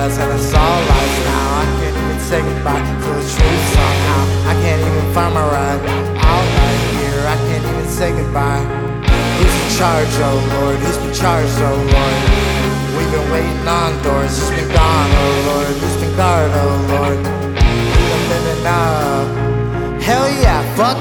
us and it's all lies now. I can't even say goodbye to the truth somehow. I can't even find my ride out right here. I can't even say goodbye. Who's in charge, oh Lord? Who's in charge, oh Lord? We've been waiting